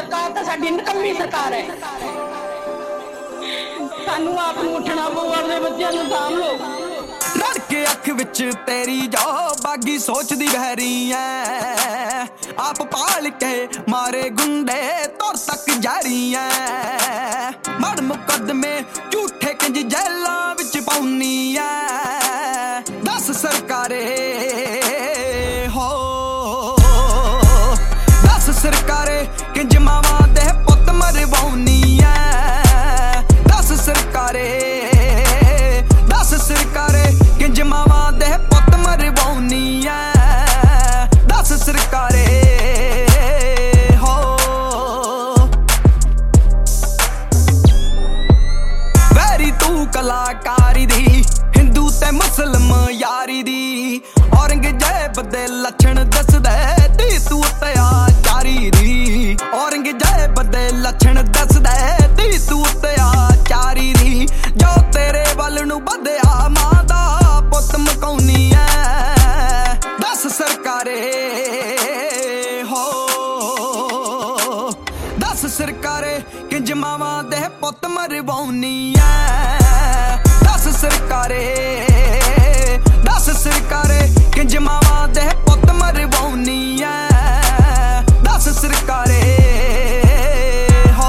ਸਰਕਾਰ ਤਾਂ ਸਾਡੀ ਨਕੰਮੀ ਸਰਕਾਰ ਹੈ। ਸਾਨੂੰ ਆਪ ਨੂੰ ਉੱਠਣਾ ਪਊ, ਆਪਣੇ ਬੱਚਿਆਂ ਨੂੰ ਸਾਂਭ ਲਓ। ਲੜ ਕੇ ਅੱਖ ਵਿੱਚ ਤੇਰੀ ਜੋ ਬਾਗੀ ਸੋਚਦੀ ਬਹਿਰੀ ਐ, ਆਪ ਪਾਲ ਕੇ ਮਾਰੇ ਗੁੰਡੇ ਤੁਰ ਤੱਕ ਜਾਰੀ ਐ। ਮੜ ਮੁਕੱਦਮੇ ਝੂਠੇ ਕਿੰਜ ਜੇਲਾਂ ਵਿੱਚ ਪਾਉਣੀ ਐ, ਦੱਸ ਸਰਕਾਰੇ ਹੋ, ਦੱਸ ਸਰਕਾਰੇ ਕਿੰਜ ਮਾਵਾਂ ਦੇ ਪੁੱਤ ਮਰਵਾਉਣੀ ਐ। ਦੱਸ ਸਰਕਾਰੇ, ਦੱਸ ਸਰਕਾਰੇ ਕਿੰਜ ਮਾਵਾਂ ਦੇ ਪੁੱਤ ਮਰਵਾਉਣੀ ਐ। ਦੱਸ ਸਰਕਾਰੇ ਹੋ, ਵੈਰੀ ਤੂੰ ਕਲਾਕਾਰੀ ਦੀ, ਹਿੰਦੂ ਤੇ ਮੁਸਲਮ ਯਾਰੀ ਦੀ। ਔਰੰਗਜ਼ੇਬ ਦੇ ਲੱਛਣ ਦੱਸਦਾ ਤੀ ਤੂੰ ਅਤਿਆਚਾਰੀ ਦੀ। ਔਰੰਗਜ਼ੇਬ ਦੇ ਲੱਛਣ ਦੱਸਦਾ ਤੀ ਤੂੰ ਅਤਿਆਚਾਰੀ ਦੀ। ਜੋ ਤੇਰੇ ਵੱਲ ਨੂੰ ਵਧਿਆ ਮਾਂ ਦਾ ਪੁੱਤ ਮਕਾਉਣੀ ਐ। ਦੱਸ ਸਰਕਾਰੇ ਹੋ, ਦੱਸ ਸਰਕਾਰੇ ਕਿੰਜ ਮਾਵਾਂ ਦੇ ਪੁੱਤ ਮਰਵਾਉਣੀ ਐ। ਦੱਸ ਸਰਕਾਰੇ, ਦੱਸ ਸਰਕਾਰੇ ਕਿੰਜ ਮਾਵਾਂ ਦੇ ਪੁੱਤ ਮਰਵਾਉਣੀ ਐ। ਦੱਸ ਸਰਕਾਰੇ ਹੋ,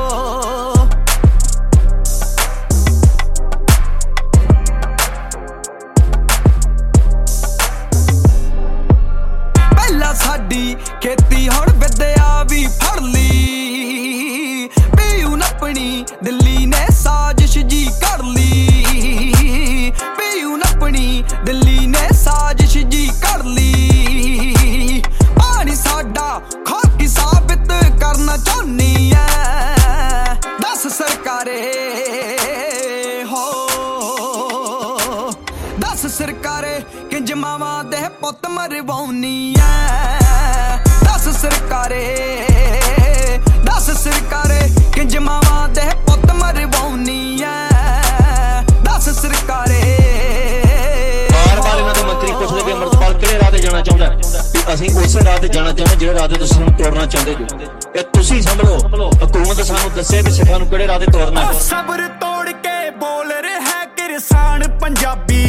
ਪਹਿਲਾਂ ਸਾਡੀ ਖੇਤੀ ਹੁਣ ਵਿਦਿਆ ਵੀ ਫੜ ਲਈ। ਪੀਊ ਨੱਪਣੀ ਦਿੱਲੀ ਨੇ ਸਾਜ਼ਿਸ਼ ਜੀ ਕਰ ਲਈ। ਪੀਊ ਨੱਪਣੀ ਦਿੱਲੀ ਨੇ ਸਾਜ਼ਿਸ਼ ਜੀ ਕਰ ਲਈ। ਪਾਣੀ ਸਾਡਾ ਖਾਕੀ ਸਾਬਿਤ ਕਰਨਾ ਚਾਹੁੰਦੀ ਐ। ਦੱਸ ਸਰਕਾਰੇ ਹੋ, ਦੱਸ ਸਰਕਾਰੇ ਕਿੰਜ ਮਾਵਾਂ ਦੇ ਪੁੱਤ ਮਰਵਾਉਣੀ ਐ। ਦੱਸ ਸਰਕਾਰੇ, ਦੱਸ ਸਰਕਾਰੇ ਕਿੰਜ ਮਾਵਾਂ ਦੇ ਪੁੱਤ ਮਰਵਾਉਣੀ ਐ। ਦੱਸ ਸਰਕਾਰੇ। ਬਾਰ-ਬਾਰ ਇਹਨਾਂ ਦੇ ਮੰਤਰੀ ਪੁੱਛਦੇ ਵੀ ਅੰਮ੍ਰਿਤਪਾਲ ਕਿਹੜੇ ਰਾਹ ਤੇ ਜਾਣਾ ਚਾਹੁੰਦਾ ਵੀ ਅਸੀਂ ਉਸੇ ਰਾਹ ਤੇ ਜਾਣਾ ਚਾਹੁੰਦੇ ਜਿਹੜੇ ਰਾਹ ਤੇ ਤੁਸੀਂ ਸਾਨੂੰ ਤੋੜਨਾ ਚਾਹੁੰਦੇ ਜੋ। ਇਹ ਤੁਸੀਂ ਸੰਭਲੋ, ਹਕੂਮਤ ਸਾਨੂੰ ਦੱਸੇ ਵੀ ਸਿੱਖਾਂ ਨੂੰ ਕਿਹੜੇ ਰਾਹ ਤੇ ਤੋੜਨਾ ਹੈ। ਸਬਰ ਤੋੜ ਕੇ ਬੋਲ ਰਿਹਾ ਕਿਰਸਾਨ ਪੰਜਾਬੀ।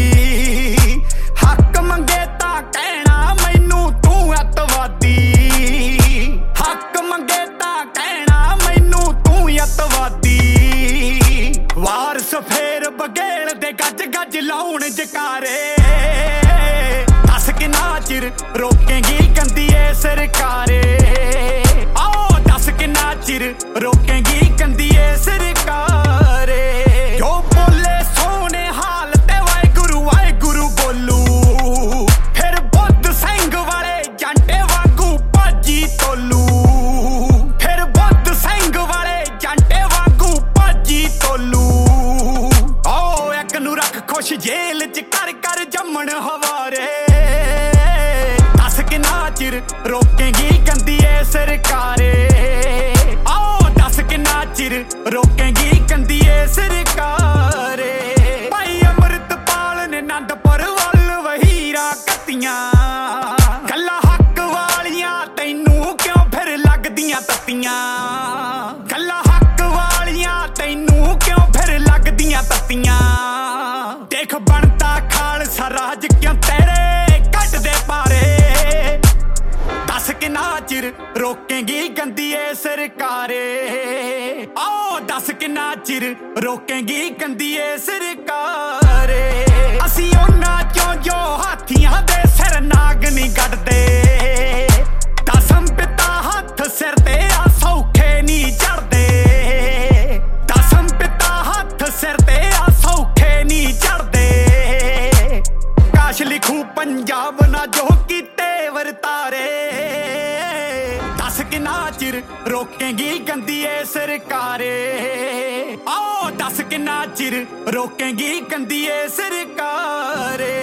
ਹੱਕ ਮੰਗੇ ਤਾਂ ਕਹਿਣਾ ਮੈਨੂੰ ਤੂੰ ਅੱਤਵਾਦੀ। ਹੱਕ ਮੰਗੇ ਤਾਂ ਕਹਿਣਾ ਮੈਨੂੰ ਤੂੰ ਅੱਤਵਾਦੀ। ਵਾਰਸ ਫੇਰ ਬਗੇਲ ਦੇ ਗੱਜ ਗੱਜ ਲਾਉਣ ਜਕਾਰੇ। ਦੱਸ ਕਿੰਨਾ ਚਿਰ ਰੋਕੇਂਗੀ ਗੰਦੀ ਏ ਸਰਕਾਰੇ। ਆਓ ਦੱਸ ਕਿੰਨਾ ਚਿਰ ਰੋਕੇਂਗੀ ਗੰਦੀ ਏ ਸਰਕਾਰੇ। ਜੋ ਬੋਲੇ ਸੋਹਣੇ ਹਾਲ ਤੇ ਵਾਹਿਗੁਰੂ ਵਾਹਿਗੁਰੂ ਬੋਲੂ। ਫਿਰ ਬੁੱਧ ਸਿੰਘ ਵਾਲੇ ਜਾਂਟੇ ਵਾਂਗੂ ਭਾਜੀ ਤੋਲੂ। ਫਿਰ ਬੁੱਧ ਸਿੰਘ ਵਾਲੇ ਜਾਂਟੇ ਵਾਂਗੂ ਭਾਜੀ ਤੋਲੂ। ਆਓ ਇੱਕ ਨੂੰ ਰੱਖ ਖੁਸ਼ ਜੇਲ੍ਹ ਚ ਕਰ ਕਰ ਜੰਮਣ ਹਵਾਰੇ। ਦੱਸ ਕਿੰਨਾ ਚਿਰ ਰੋਕੇਂਗੀ ਗੰਦੀ ਏ ਸਰਕਾਰੇ। ਆਓ ਦੱਸ ਕਿੰਨਾ ਚਿਰ ਰੋਕੇਂਗੀ ਗੰਦੀ ਏ ਸਰਕਾਰੇ। ਭਾਈ ਅੰਮ੍ਰਿਤਪਾਲ ਨੇ ਅਨੰਦਪੁਰ ਵੱਲ ਵਹੀਰਾਂ ਕੱਤੀਆਂ। ਗੱਲਾਂ ਹੱਕ ਵਾਲੀਆਂ ਤੈਨੂੰ ਕਿਉਂ ਫਿਰ ਲੱਗਦੀਆਂ ਤੱਤੀਆਂ। ਗੱਲਾਂ ਹੱਕ ਵਾਲੀਆਂ ਤੈਨੂੰ ਕਿਉਂ ਫਿਰ ਲੱਗਦੀਆਂ ਤੱਤੀਆਂ। ਦੇਖ ਬਣਦਾ ਖਾਲਸਾ ਰਾਜ ਕਿਉਂ ਤੇਰੇ ਕੱਢਦੇ ਪਾਰੇ। ਦੱਸ ਕਿੰਨਾ ਚਿਰ ਰੋਕੇਂਗੀ ਗੰਦੀ ਏ ਸਰਕਾਰੇ। ਆਓ ਦੱਸ ਕਿੰਨਾ ਚਿਰ ਰੋਕੇਂਗੀ ਗੰਦੀ ਏ ਸਰਕਾਰੇ। ਅਸੀਂ ਉਹਨਾਂ ਚੋਂ ਜੋ ਹਾਥੀਆਂ ਦੇ ਸਿਰ ਨਾਗ ਨਹੀਂ ਗੱਡਦੇ। ਦਸਮ ਪਿਤਾ ਹੱਥ ਸਿਰ ਤੇ ਆ ਸੌਖੇ ਨਹੀਂ ਚੜਦੇ। ਦਸਮ ਪਿਤਾ ਹੱਥ ਸਿਰ ਤੇ ਆ ਸੌਖੇ ਨਹੀਂ ਚੜਦੇ। ਕਾਸ਼ ਲਿਖੂ ਪੰਜਾਬ ਨਾ ਜੋ ਕੀਤੇ ਵਰਤਾਰੇ। ਦੱਸ ਕਿੰਨਾ ਚਿਰ ਰੋਕੇਂਗੀ ਗੰਦੀ ਏ ਸਰਕਾਰੇ। ਆਓ ਦੱਸ ਕਿੰਨਾ ਚਿਰ ਰੋਕੇਂਗੀ ਗੰਦੀ ਏ ਸਰਕਾਰੇ।